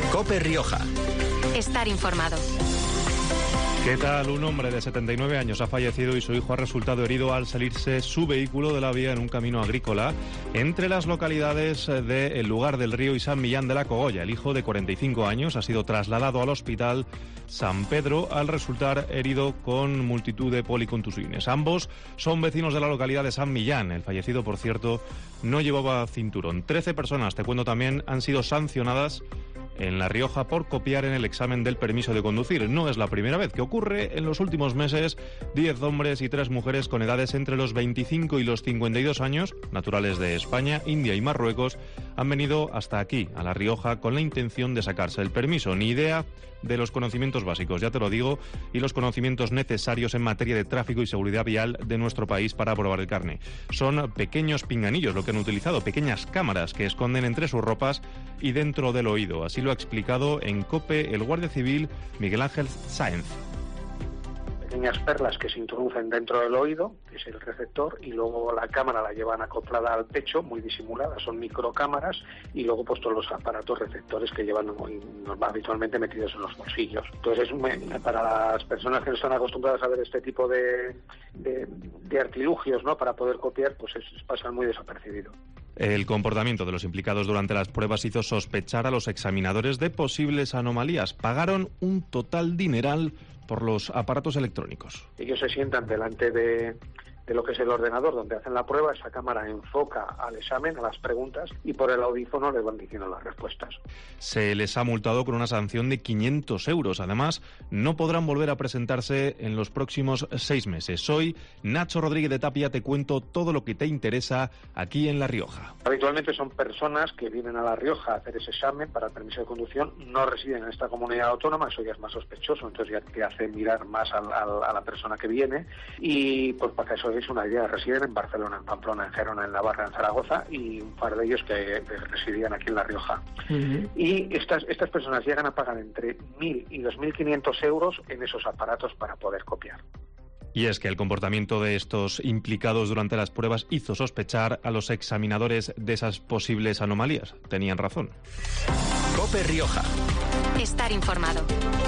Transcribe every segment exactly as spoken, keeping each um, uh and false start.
COPE Rioja. Estar informado. ¿Qué tal? Un hombre de setenta y nueve años ha fallecido y su hijo ha resultado herido al salirse su vehículo de la vía en un camino agrícola entre las localidades de El Lugar del Río y San Millán de la Cogolla. El hijo de cuarenta y cinco años ha sido trasladado al hospital San Pedro al resultar herido con multitud de policontusiones. Ambos son vecinos de la localidad de San Millán. El fallecido, por cierto, no llevaba cinturón. Trece personas, te cuento también, han sido sancionadas en La Rioja por copiar en el examen del permiso de conducir. No es la primera vez que ocurre. En los últimos meses, diez hombres y tres mujeres con edades entre los veinticinco y los cincuenta y dos años, naturales de España, India y Marruecos, han venido hasta aquí, a La Rioja, con la intención de sacarse el permiso. Ni idea de los conocimientos básicos, ya te lo digo, y los conocimientos necesarios en materia de tráfico y seguridad vial de nuestro país para aprobar el carné. Son pequeños pinganillos lo que han utilizado, pequeñas cámaras que esconden entre sus ropas y dentro del oído. Así lo ha explicado en COPE el guardia civil Miguel Ángel Sáenz. Pequeñas perlas que se introducen dentro del oído, que es el receptor, y luego la cámara la llevan acoplada al pecho, muy disimulada, son microcámaras, y luego pues todos los aparatos receptores que llevan muy, habitualmente metidos en los bolsillos. Entonces, es, para las personas que no están acostumbradas a ver este tipo de, de, de artilugios, ¿no?, para poder copiar, pues es, pasan muy desapercibido. El comportamiento de los implicados durante las pruebas hizo sospechar a los examinadores de posibles anomalías. Pagaron un total dineral por los aparatos electrónicos. Ellos se sientan delante de, de lo que es el ordenador donde hacen la prueba, esa cámara enfoca al examen, a las preguntas, y por el audífono les van diciendo las respuestas. Se les ha multado con una sanción de quinientos euros. Además, no podrán volver a presentarse en los próximos seis meses. Soy Nacho Rodríguez de Tapia, te cuento todo lo que te interesa aquí en La Rioja. Habitualmente son personas que vienen a La Rioja a hacer ese examen para el permiso de conducción, no residen en esta comunidad autónoma, eso ya es más sospechoso, entonces ya te hace mirar más a, a, a la persona que viene, y pues para que eso es una idea, residen en Barcelona, en Pamplona, en Gerona, en Navarra, en Zaragoza, y un par de ellos que, que residían aquí en La Rioja. Uh-huh. Y estas, estas personas llegan a pagar entre mil y dos mil quinientos euros en esos aparatos para poder copiar. Y es que el comportamiento de estos implicados durante las pruebas hizo sospechar a los examinadores de esas posibles anomalías. Tenían razón. COPE Rioja. Estar informado.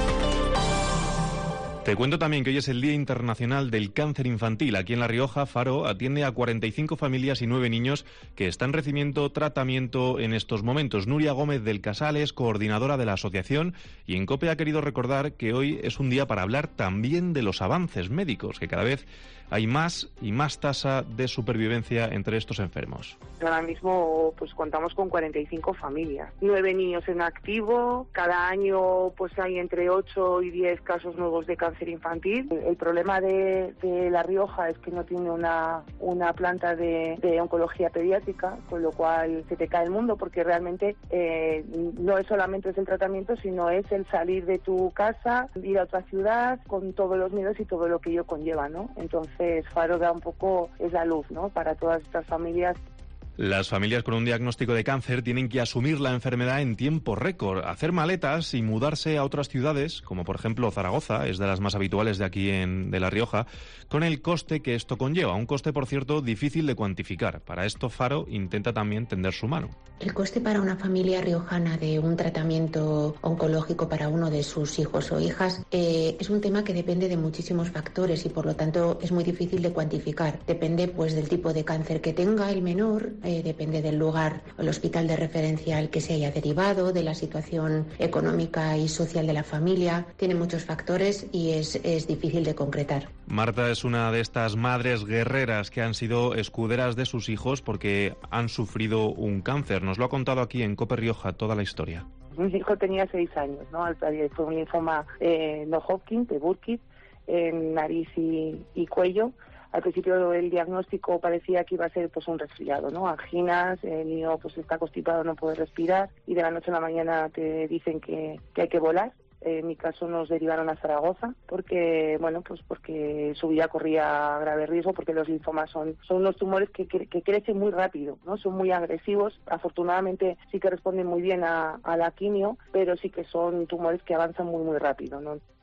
Te cuento también que hoy es el Día Internacional del Cáncer Infantil. Aquí en La Rioja, Faro atiende a cuarenta y cinco familias y nueve niños que están recibiendo tratamiento en estos momentos. Nuria Gómez del Casal es coordinadora de la asociación y en COPE ha querido recordar que hoy es un día para hablar también de los avances médicos, que cada vez hay más y más tasa de supervivencia entre estos enfermos. Ahora mismo pues contamos con cuarenta y cinco familias, nueve niños en activo, cada año pues hay entre ocho y diez casos nuevos de cáncer infantil. El problema de, de La Rioja es que no tiene una, una planta de, de oncología pediátrica, con lo cual se te cae el mundo, porque realmente eh, no es solamente es el tratamiento, sino es el salir de tu casa, ir a otra ciudad, con todos los miedos y todo lo que ello conlleva, ¿no? Entonces Faro da un poco, es la luz, ¿no?, para todas estas familias. Las familias con un diagnóstico de cáncer tienen que asumir la enfermedad en tiempo récord, hacer maletas y mudarse a otras ciudades, como por ejemplo Zaragoza, es de las más habituales de aquí en de La Rioja, con el coste que esto conlleva. Un coste, por cierto, difícil de cuantificar. Para esto, Faro intenta también tender su mano. El coste para una familia riojana de un tratamiento oncológico para uno de sus hijos o hijas eh, es un tema que depende de muchísimos factores y por lo tanto es muy difícil de cuantificar. Depende pues del tipo de cáncer que tenga el menor, eh, depende del lugar o el hospital de referencia al que se haya derivado, de la situación económica y social de la familia. Tiene muchos factores y es, es difícil de concretar. Marta es una de estas madres guerreras que han sido escuderas de sus hijos porque han sufrido un cáncer. Nos lo ha contado aquí en COPE Rioja toda la historia. Mi hijo tenía seis años, ¿no? Fue un linfoma eh, no Hodgkin, de Burkitt, en nariz y, y cuello. Al principio el diagnóstico parecía que iba a ser pues un resfriado, ¿no? Anginas, el niño pues está constipado, no puede respirar y de la noche a la mañana te dicen que, que hay que volar. En mi caso nos derivaron a Zaragoza porque, bueno, pues porque su vida corría grave riesgo porque los linfomas son, son unos tumores que, que, que crecen muy rápido, ¿no? Son muy agresivos. Afortunadamente sí que responden muy bien a, a la quimio, pero sí que son tumores que avanzan muy, muy rápido, ¿no?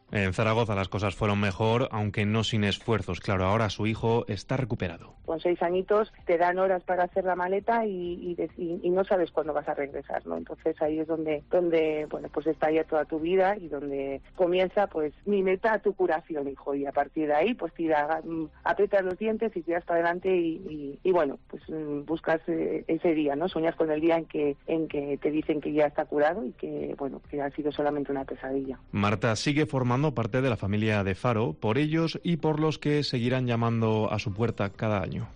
En Zaragoza las cosas fueron mejor, aunque no sin esfuerzos. Claro, ahora su hijo está recuperado. Con seis añitos te dan horas para hacer la maleta y, y, y, y no sabes cuándo vas a regresar, ¿no? Entonces ahí es donde, donde bueno, pues está ya toda tu vida y donde comienza, pues, mi meta, tu curación, hijo. Y a partir de ahí, pues, tira, aprietas los dientes y tiras para adelante y, y, y bueno, pues buscas ese día, ¿no? Sueñas con el día en que, en que te dicen que ya está curado y que, bueno, que ha sido solamente una pesadilla. Marta sigue formando parte de la familia de Faro, por ellos y por los que seguirán llamando a su puerta cada año.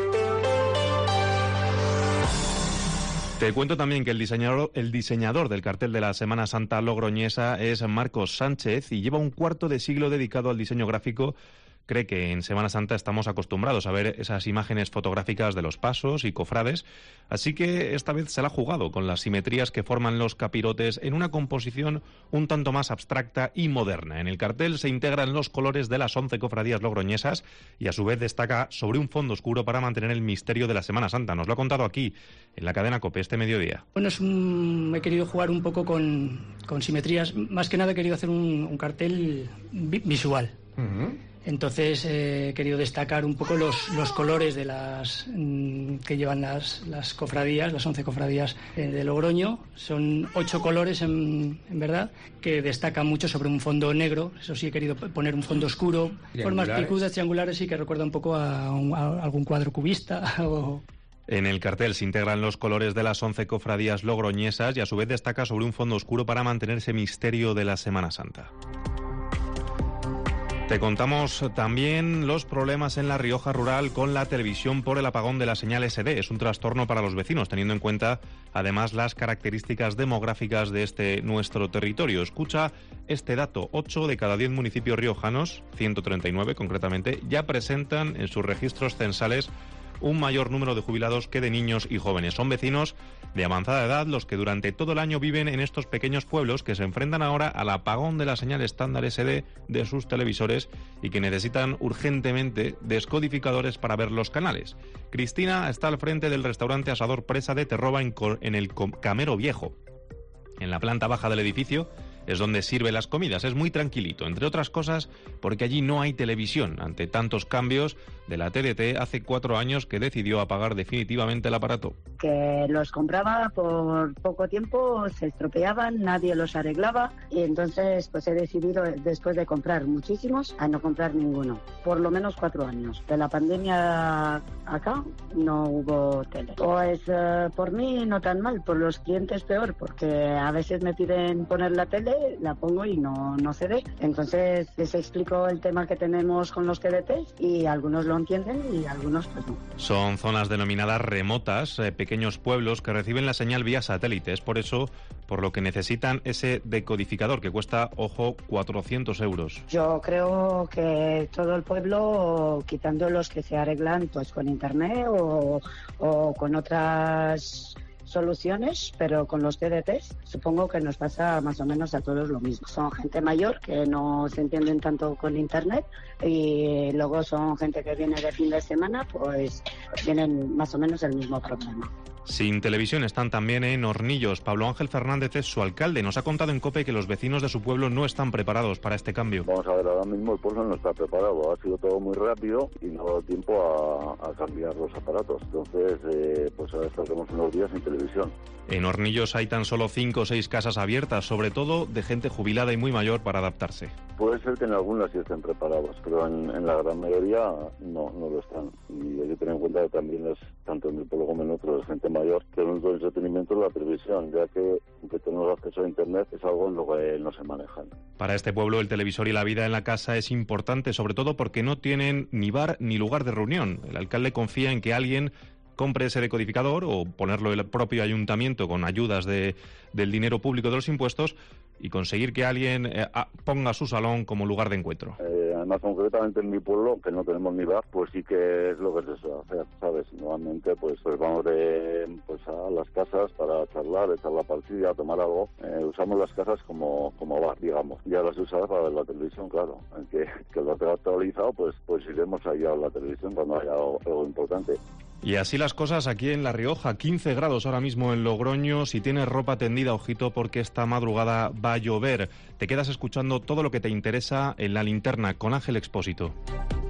Te cuento también que el diseñador, el diseñador del cartel de la Semana Santa logroñesa es Marcos Sánchez y lleva un cuarto de siglo dedicado al diseño gráfico. Cree que en Semana Santa estamos acostumbrados a ver esas imágenes fotográficas de los pasos y cofrades, así que esta vez se la ha jugado con las simetrías que forman los capirotes en una composición un tanto más abstracta y moderna. En el cartel se integran los colores de las once cofradías logroñesas y a su vez destaca sobre un fondo oscuro para mantener el misterio de la Semana Santa. Nos lo ha contado aquí, en la cadena COPE, este mediodía. Bueno, es un... he querido jugar un poco con, con simetrías. Más que nada he querido hacer un, un cartel vi visual. Uh-huh. Entonces eh, he querido destacar un poco los, los colores de las mm, que llevan las, las cofradías, las once cofradías eh, de Logroño. Son ocho colores en, en verdad, que destacan mucho sobre un fondo negro. Eso sí, he querido poner un fondo oscuro, formas picudas, triangulares, y que recuerda un poco a, un, a algún cuadro cubista o... En el cartel se integran los colores de las once cofradías logroñesas y a su vez destaca sobre un fondo oscuro para mantener ese misterio de la Semana Santa. Te contamos también los problemas en La Rioja rural con la televisión por el apagón de la señal ese de. Es un trastorno para los vecinos, teniendo en cuenta además las características demográficas de este nuestro territorio. Escucha este dato: ocho de cada diez municipios riojanos, ciento treinta y nueve concretamente, ya presentan en sus registros censales un mayor número de jubilados que de niños y jóvenes. Son vecinos de avanzada edad los que durante todo el año viven en estos pequeños pueblos que se enfrentan ahora al apagón de la señal estándar ese de de sus televisores y que necesitan urgentemente descodificadores para ver los canales. Cristina está al frente del restaurante Asador Presa de Terroba en, en el Camero Viejo. En la planta baja del edificio es donde sirve las comidas. Es muy tranquilito, entre otras cosas porque allí no hay televisión. Ante tantos cambios de la T D T, hace cuatro años que decidió apagar definitivamente el aparato. Que los compraba por poco tiempo, se estropeaban, nadie los arreglaba y entonces pues he decidido, después de comprar muchísimos, a no comprar ninguno. Por lo menos cuatro años. De la pandemia acá no hubo tele. Pues eh, por mí no tan mal, por los clientes peor, porque a veces me piden poner la tele, la pongo y no, no se ve. Entonces les explico el tema que tenemos con los T D Ts y algunos lo entienden y algunos pues no. Son zonas denominadas remotas, eh, pequeños pueblos que reciben la señal vía satélite. Es por eso por lo que necesitan ese decodificador que cuesta, ojo, cuatrocientos euros. Yo creo que todo el pueblo, quitando los que se arreglan pues con internet o, o con otras soluciones, pero con los T D Ts supongo que nos pasa más o menos a todos lo mismo. Son gente mayor que no se entienden tanto con internet y luego son gente que viene de fin de semana, pues tienen más o menos el mismo problema. Sin televisión están también en Hornillos. Pablo Ángel Fernández es su alcalde. Nos ha contado en COPE que los vecinos de su pueblo no están preparados para este cambio. Vamos a ver, ahora mismo el pueblo no está preparado. Ha sido todo muy rápido y no ha dado tiempo a, a cambiar los aparatos. Entonces, eh, pues ahora estaremos unos días sin televisión. En Hornillos hay tan solo cinco o seis casas abiertas, sobre todo de gente jubilada y muy mayor para adaptarse. Puede ser que en algunas sí estén preparadas, pero en, en la gran mayoría no, no lo están. Y hay que tener en cuenta que también es, tanto en el pueblo como en otros, es gente mayor, que el único entretenimiento es la televisión, ya que aunque tenemos acceso a internet es algo en lo que no se manejan. Para este pueblo el televisor y la vida en la casa es importante, sobre todo porque no tienen ni bar ni lugar de reunión. El alcalde confía en que alguien compre ese decodificador o ponerlo el propio ayuntamiento con ayudas de, del dinero público de los impuestos y conseguir que alguien eh, ponga su salón como lugar de encuentro. Eh, además, concretamente en mi pueblo, que no tenemos ni bar, pues sí que es lo que se suele hacer, ¿sabes? Normalmente pues, pues vamos de, pues a las casas para charlar, echar la partida, tomar algo. Eh, usamos las casas como, como bar, digamos. Ya las usamos para ver la televisión, claro. Aunque que lo tenga actualizado, pues, pues iremos allá a la televisión cuando haya algo, algo importante. Y así las cosas aquí en La Rioja, quince grados ahora mismo en Logroño. Si tienes ropa tendida, ojito, porque esta madrugada va a llover. Te quedas escuchando todo lo que te interesa en La Linterna con Ángel Expósito.